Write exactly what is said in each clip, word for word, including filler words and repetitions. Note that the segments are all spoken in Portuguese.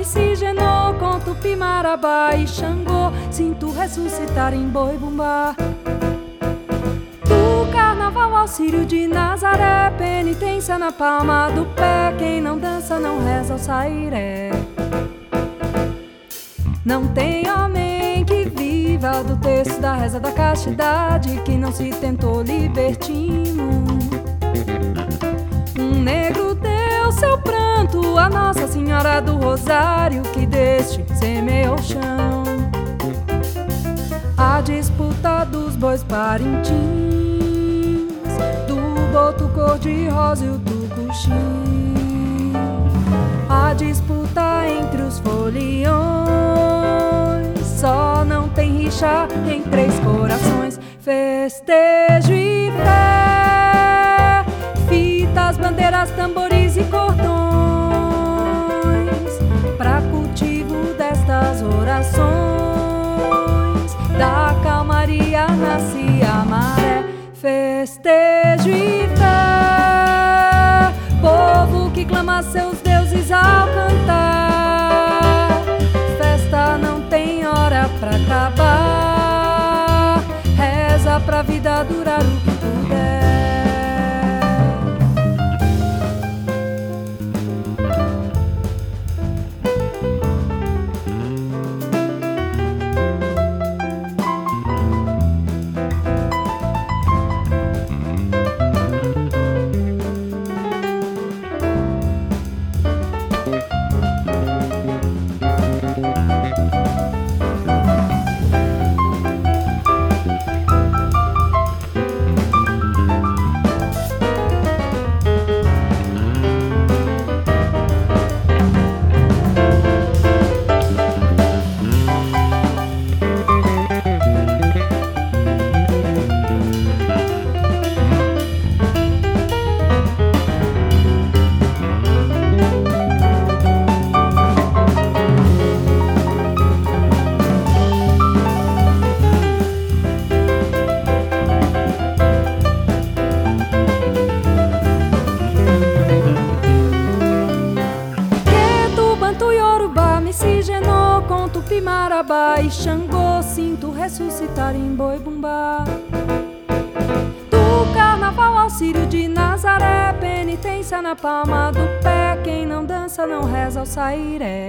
miscigenou com Tupi, Marabá e Xangô. Sinto ressuscitar em Boi-Bumbá. Do carnaval ao Círio de Nazaré, penitência na palma do pé. Quem não dança não reza ao sairé. Não tem homem que viva do texto da reza da castidade que não se tentou libertino. Um negro deu seu pranto a Nossa Senhora do Rosário, que deste semeou o chão. A disputa dos bois parintins, do boto cor-de-rosa e o tucuxi. A disputa entre os foliões, só não tem rixa em Três Corações. Festejo e fé, fitas, bandeiras, tambores e cordões, pra cultivo destas orações, da calmaria nasce a maré. Festejo e fé, povo que clama seus deuses ao cantar. Festa não tem hora pra acabar, reza pra vida durar o que puder. Miscigenou com Tupi, Marabá e Xangô. Sinto ressuscitar em Boi-Bumbá. Do carnaval ao Círio de Nazaré, penitência na palma do pé. Quem não dança não reza ao sairé.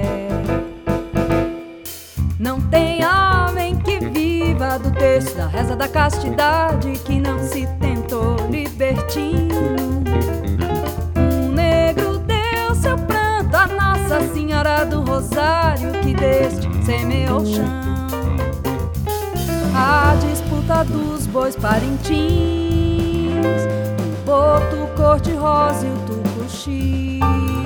Não tem homem que viva do texto da reza da castidade que não se tentou libertino. Um negro deu seu pranto a Nossa Senhora do Rosário, que deste semeou o chão. A disputa dos bois parintins, do boto cor-de-rosa e o tucuxi.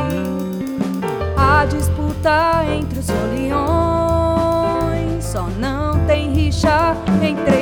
A disputa entre os foliões, só não tem rixa entre